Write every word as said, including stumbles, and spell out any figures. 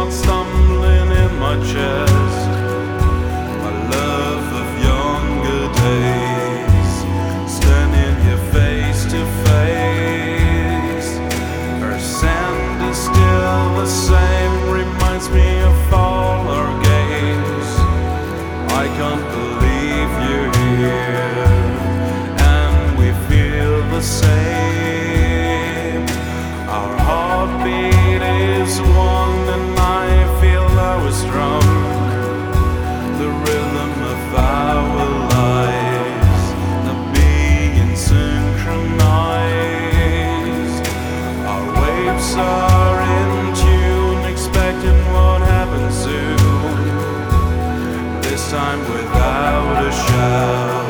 thoughts stumbling in my chest. My love of younger days, standing here face to face. Her sand is still the same, reminds me of all our games. I can't believe you're here, and we feel the same. Our heartbeat is one, and I feel ours drum. The rhythm of our lives, the being synchronized. Our waves are in tune, expecting what happens soon. This time without a shout.